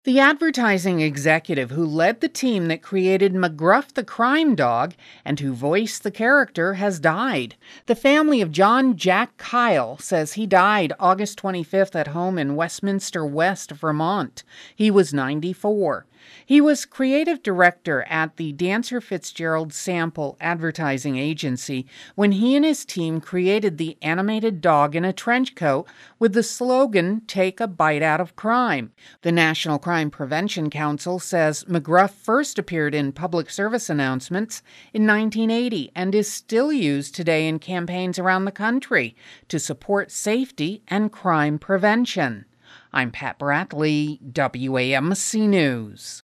The advertising executive who led the team that created McGruff the Crime Dog and who voiced the character has died. The family of John Jack Kyle says he died August 25th at home in Westminster West, Vermont. He was 94. He was creative director at the Dancer Fitzgerald Sample Advertising Agency when he and his team created the animated dog in a trench coat with the slogan, "Take a Bite Out of Crime." The National Crime Prevention Council says McGruff first appeared in public service announcements in 1980 and is still used today in campaigns around the country to support safety and crime prevention. I'm Pat Bradley, WAMC News.